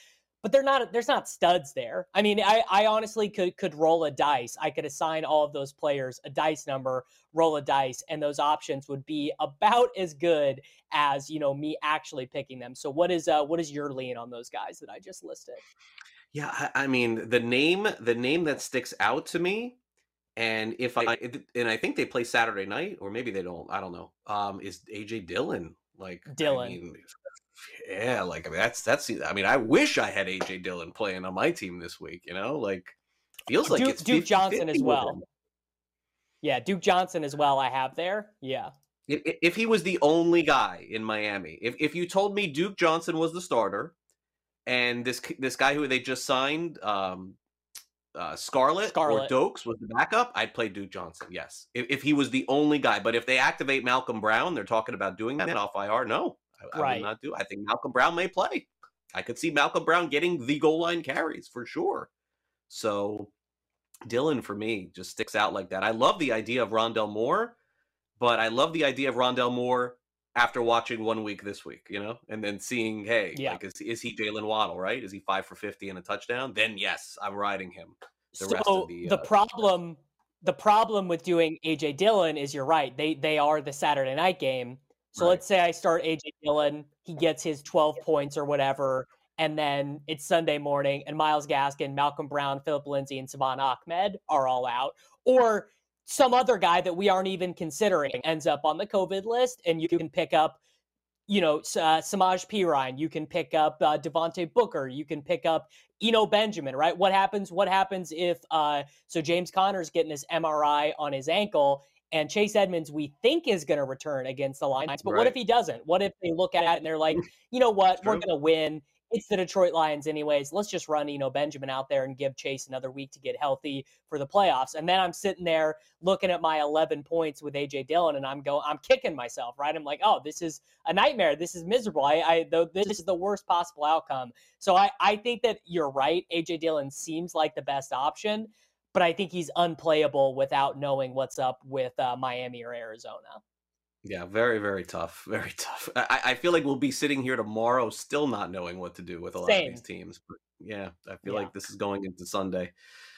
but there's not studs there. I mean, I honestly could roll a dice. I could assign all of those players a dice number, roll a dice, and those options would be about as good as, me actually picking them. So what is your lean on those guys that I just listed? Yeah, I mean, the name that sticks out to me, and I think they play Saturday night, or maybe they don't. I don't know. Is AJ Dillon? Like, Dillon. I mean, yeah, like, I mean, that's. I mean, I wish I had AJ Dillon playing on my team this week. Like, feels like it's Duke 50, Johnson 50 as well. Yeah, Duke Johnson as well. I have there. Yeah. If he was the only guy in Miami, if you told me Duke Johnson was the starter, and this guy who they just signed, Scarlett or Dokes was the backup, I'd play Duke Johnson, yes. If he was the only guy. But if they activate Malcolm Brown, they're talking about doing that off IR, no. I would not do. I think Malcolm Brown may play. I could see Malcolm Brown getting the goal line carries for sure. So Dillon, for me, just sticks out like that. I love the idea of Rondell Moore, but I love the idea of Rondell Moore after watching 1 week this week, and then seeing, hey, like, is he Jalen Waddle, right? Is he 5 for 50 and a touchdown? Then yes, I'm riding him. The problem with doing AJ Dillon is, you're right, they are the Saturday night game. So let's say I start AJ Dillon, he gets his 12 points or whatever, and then it's Sunday morning, and Myles Gaskin, Malcolm Brown, Philip Lindsay, and Savon Ahmed are all out. Or some other guy that we aren't even considering ends up on the COVID list, and you can pick up, Samaj Pirine, you can pick up Devontae Booker, you can pick up Eno Benjamin, right? What happens if so James Conner's getting this MRI on his ankle, and Chase Edmonds we think is going to return against the Lions, but what if he doesn't? What if they look at it and they're like, you know what, we're going to win. It's the Detroit Lions anyways. Let's just run Eno Benjamin out there and give Chase another week to get healthy for the playoffs. And then I'm sitting there looking at my 11 points with AJ Dillon, and I'm kicking myself, right? I'm like, oh, this is a nightmare. This is miserable. This is the worst possible outcome. So I think that you're right. AJ Dillon seems like the best option, but I think he's unplayable without knowing what's up with Miami or Arizona. Yeah, very, very tough. Very tough. I feel like we'll be sitting here tomorrow still not knowing what to do with a lot of these teams. But yeah, I feel like this is going into Sunday.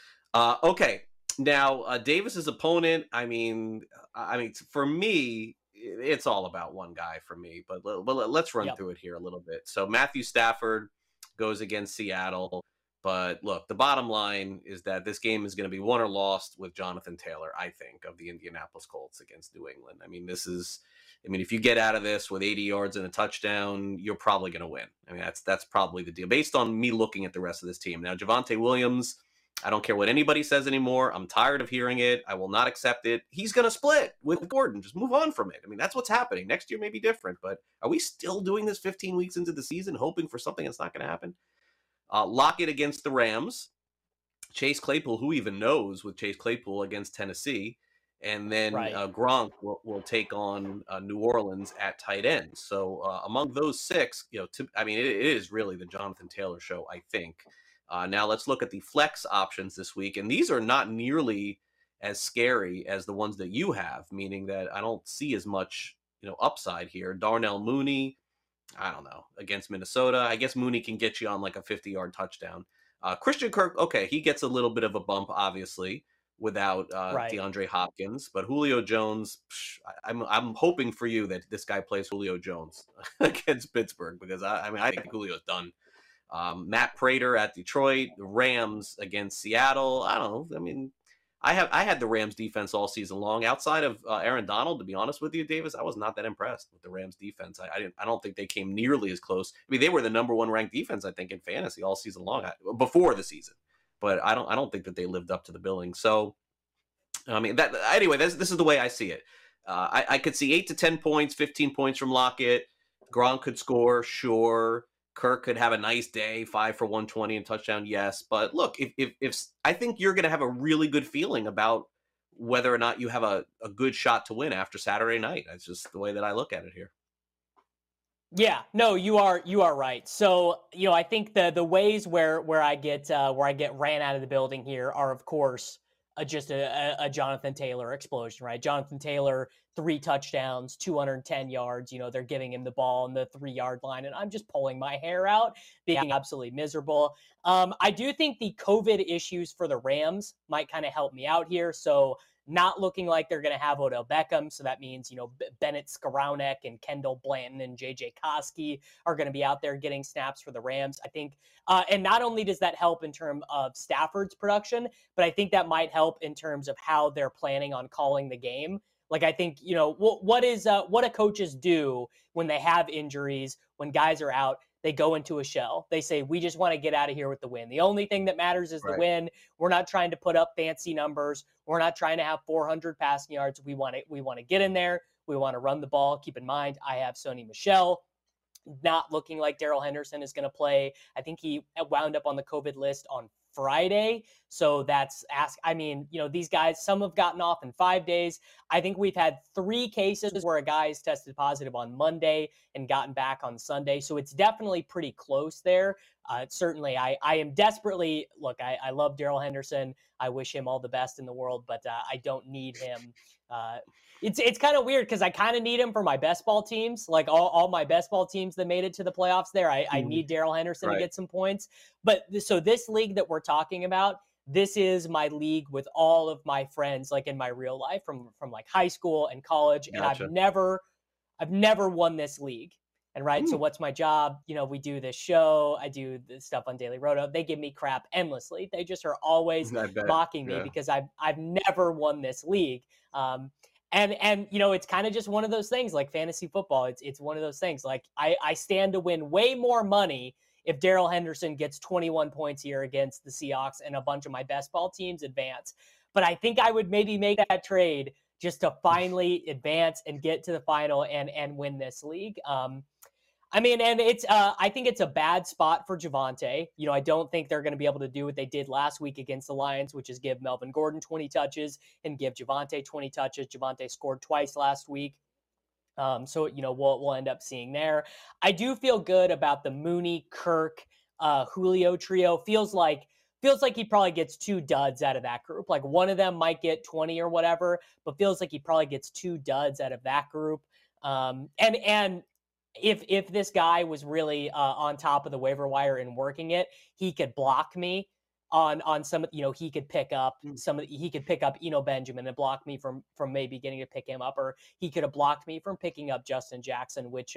Okay. Now, Davis's opponent, I mean, for me, it's all about one guy for me. But let's run through it here a little bit. So Matthew Stafford goes against Seattle. But look, the bottom line is that this game is going to be won or lost with Jonathan Taylor, I think, of the Indianapolis Colts against New England. I mean, if you get out of this with 80 yards and a touchdown, you're probably going to win. I mean, that's probably the deal based on me looking at the rest of this team. Now, Javonte Williams, I don't care what anybody says anymore. I'm tired of hearing it. I will not accept it. He's going to split with Gordon. Just move on from it. I mean, that's what's happening. Next year may be different, but are we still doing this 15 weeks into the season, hoping for something that's not going to happen? Lockett against the Rams. Chase Claypool, who even knows with Chase Claypool against Tennessee. And then Gronk will take on New Orleans at tight end. So among those six, it is really the Jonathan Taylor show, I think. Now let's look at the flex options this week. And these are not nearly as scary as the ones that you have, meaning that I don't see as much, upside here. Darnell Mooney, I don't know, against Minnesota. I guess Mooney can get you on like a 50-yard touchdown. Christian Kirk, okay, he gets a little bit of a bump, obviously, without DeAndre Hopkins. But Julio Jones, I'm hoping for you that this guy plays Julio Jones against Pittsburgh, because I think Julio's done. Matt Prater at Detroit, the Rams against Seattle. I don't know. I mean, I had the Rams defense all season long. Outside of Aaron Donald, to be honest with you, Davis, I was not that impressed with the Rams defense. I don't think they came nearly as close. I mean, they were the number one ranked defense, I think, in fantasy all season long before the season. But I don't think that they lived up to the billing. So, I mean, anyway, this is the way I see it. I could see 8 to 10 points, 15 points from Lockett. Gronk could score, sure. Kirk could have a nice day, 5 for 120 and touchdown, yes. But look, if I think you're going to have a really good feeling about whether or not you have a good shot to win after Saturday night. That's just the way that I look at it here. Yeah, no, you are right. So, I think the ways where I get ran out of the building here are, of course, just a Jonathan Taylor explosion, right? Jonathan Taylor 3 touchdowns, 210 yards. They're giving him the ball on the 3-yard line, and I'm just pulling my hair out, being absolutely miserable. I do think the COVID issues for the Rams might kind of help me out here. So not looking like they're going to have Odell Beckham. So that means, Bennett Skowronek and Kendall Blanton and JJ Koski are going to be out there getting snaps for the Rams. I think, and not only does that help in terms of Stafford's production, but I think that might help in terms of how they're planning on calling the game. Like, I think, what do coaches do when they have injuries, when guys are out? They go into a shell. They say, we just want to get out of here with the win. The only thing that matters is the win. We're not trying to put up fancy numbers. We're not trying to have 400 passing yards. We want to get in there. We want to run the ball. Keep in mind, I have Sony Michel not looking like Darrell Henderson is going to play. I think he wound up on the COVID list on Friday. So these guys, some have gotten off in 5 days. I think we've had 3 cases where a guy has tested positive on Monday and gotten back on Sunday. So it's definitely pretty close there. Certainly, I am desperately, I love Darrell Henderson. I wish him all the best in the world, but I don't need him. It's kind of weird because I kind of need him for my best ball teams, like all my best ball teams that made it to the playoffs there. I need Darrell Henderson to get some points. But so this league that we're talking about, this is my league with all of my friends, like in my real life from like high school and college. Gotcha. And I've never won this league. And so what's my job? We do this show. I do this stuff on Daily Roto. They give me crap endlessly. They just are always mocking me because I've never won this league. And it's kind of just one of those things like fantasy football. It's one of those things like I stand to win way more money if Darrell Henderson gets 21 points here against the Seahawks and a bunch of my best ball teams advance. But I think I would maybe make that trade just to finally advance and get to the final and win this league. I think it's a bad spot for Javonte. I don't think they're going to be able to do what they did last week against the Lions, which is give Melvin Gordon 20 touches and give Javonte 20 touches. Javonte scored twice last week. So we'll end up seeing there. I do feel good about the Mooney, Kirk, Julio trio. Feels like he probably gets 2 duds out of that group. Like one of them might get 20 or whatever, but feels like he probably gets 2 duds out of that group. And if this guy was really on top of the waiver wire and working it, he could block me on some, he could pick up he could pick up Eno Benjamin and block me from maybe getting to pick him up, or he could have blocked me from picking up Justin Jackson, which,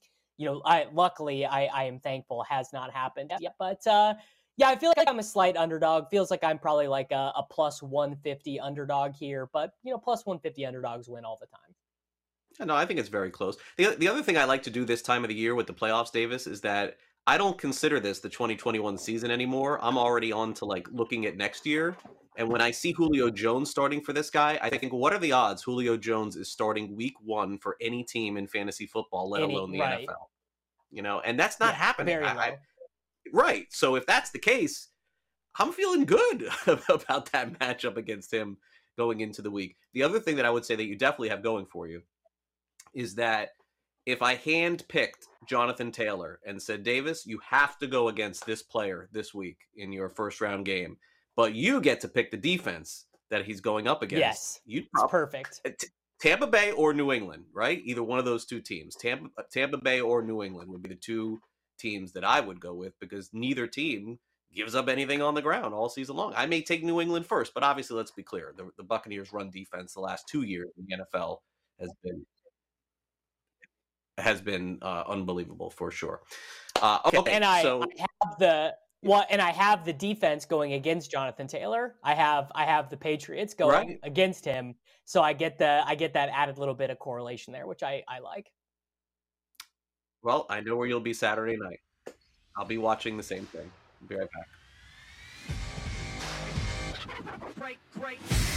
luckily I am thankful has not happened yet. But I feel like I'm a slight underdog. Feels like I'm probably like a plus 150 underdog here, but plus 150 underdogs win all the time. No, I think it's very close. The other thing I like to do this time of the year with the playoffs, Davis, is that I don't consider this the 2021 season anymore. I'm already on to looking at next year. And when I see Julio Jones starting for this guy, I think, what are the odds Julio Jones is starting week 1 for any team in fantasy football, let alone the NFL? And that's not happening. Right. So if that's the case, I'm feeling good about that matchup against him going into the week. The other thing that I would say that you definitely have going for you is that if I hand-picked Jonathan Taylor and said, Davis, you have to go against this player this week in your first-round game, but you get to pick the defense that he's going up against. Yes, it's perfect. Tampa Bay or New England, right? Either one of those 2 teams. Tampa Bay or New England would be the 2 teams that I would go with because neither team gives up anything on the ground all season long. I may take New England first, but obviously, let's be clear. The Buccaneers' run defense the last 2 years in the NFL has been unbelievable for sure. Okay, and I have the defense going against Jonathan Taylor. I have the Patriots going against him, so I get that added little bit of correlation there, which I like. Well, I know where you'll be Saturday night. I'll be watching the same thing. I'll be right back.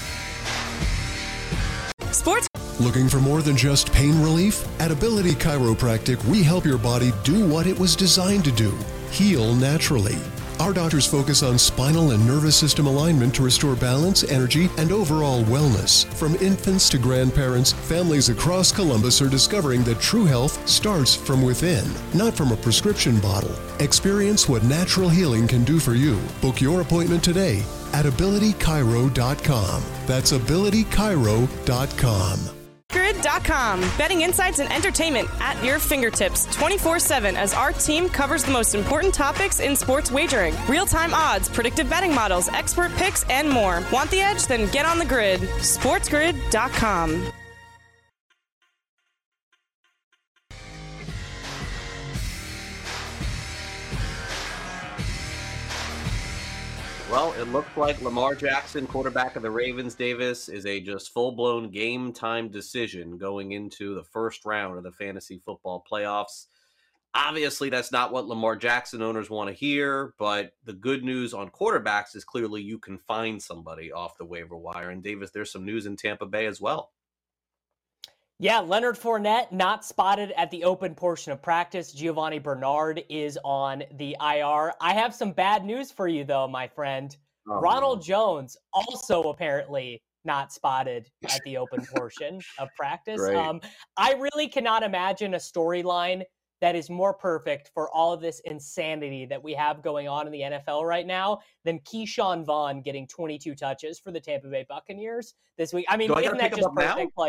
Sports. Looking for more than just pain relief? At Ability Chiropractic, we help your body do what it was designed to do, heal naturally. Our doctors focus on spinal and nervous system alignment to restore balance, energy, and overall wellness. From infants to grandparents, families across Columbus are discovering that true health starts from within, not from a prescription bottle. Experience what natural healing can do for you. Book your appointment today at abilitychiro.com. That's abilitychiro.com. SportsGrid.com. Betting insights and entertainment at your fingertips 24/7 as our team covers the most important topics in sports wagering. Real-time odds, predictive betting models, expert picks, and more. Want the edge? Then get on the grid. SportsGrid.com. Well, it looks like Lamar Jackson, quarterback of the Ravens, Davis, is a just full-blown game-time decision going into the first round of the fantasy football playoffs. Obviously, that's not what Lamar Jackson owners want to hear, but the good news on quarterbacks is clearly you can find somebody off the waiver wire. And Davis, there's some news in Tampa Bay as well. Yeah, Leonard Fournette not spotted at the open portion of practice. Giovanni Bernard is on the IR. I have some bad news for you, though, my friend. Ronald Jones also apparently not spotted at the open portion of practice. I really cannot imagine a storyline that is more perfect for all of this insanity that we have going on in the NFL right now than Keyshawn Vaughn getting 22 touches for the Tampa Bay Buccaneers this week. I mean, isn't that just perfect? Now?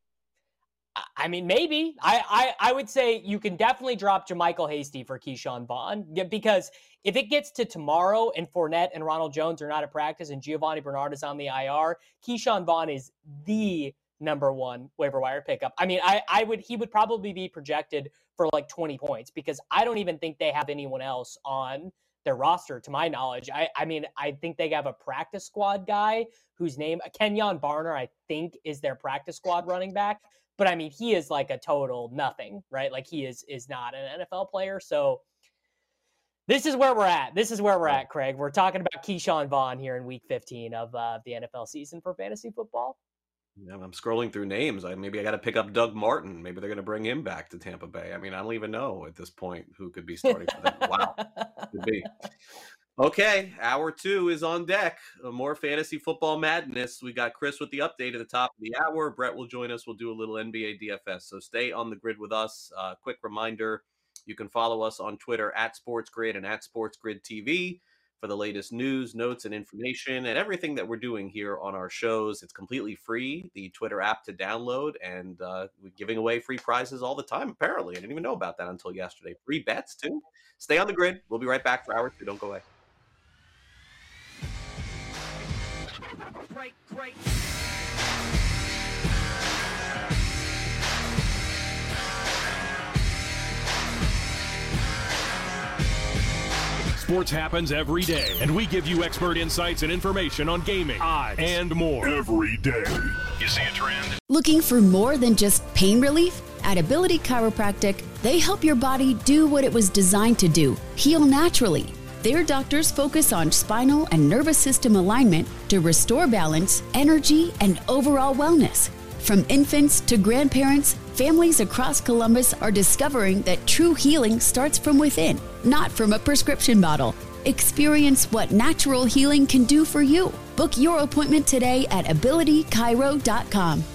I mean, maybe. I would say you can definitely drop JaMychal Hasty for Keyshawn Vaughn, because if it gets to tomorrow and Fournette and Ronald Jones are not at practice and Giovanni Bernard is on the IR, Keyshawn Vaughn is the number one waiver wire pickup. I mean, he would probably be projected for like 20 points because I don't even think they have anyone else on their roster, to my knowledge. I mean, I think they have a practice squad guy whose name, Kenyon Barner, I think is their practice squad running back. But I mean, he is like a total nothing, right? Like he is not an NFL player. So this is where we're at. This is where we're at, Craig. We're talking about Keyshawn Vaughn here in week 15 of the NFL season for fantasy football. Yeah, I'm scrolling through names. Maybe I got to pick up Doug Martin. Maybe they're going to bring him back to Tampa Bay. I mean, I don't even know at this point who could be starting for them. Wow. Could be. Okay, hour 2 is on deck. More fantasy football madness. We got Chris with the update at the top of the hour. Brett will join us. We'll do a little NBA DFS. So stay on the grid with us. Quick reminder, you can follow us on Twitter at SportsGrid and at SportsGridTV for the latest news, notes, and information and everything that we're doing here on our shows. It's completely free, the Twitter app to download, and we're giving away free prizes all the time, apparently. I didn't even know about that until yesterday. Free bets, too. Stay on the grid. We'll be right back for hour 2. Don't go away. Great. Sports happens every day, and we give you expert insights and information on gaming, odds, and more every day. You see a trend? Looking for more than just pain relief? At Ability Chiropractic, they help your body do what it was designed to do, heal naturally. Their doctors focus on spinal and nervous system alignment to restore balance, energy, and overall wellness. From infants to grandparents, families across Columbus are discovering that true healing starts from within, not from a prescription bottle. Experience what natural healing can do for you. Book your appointment today at AbilityChiro.com.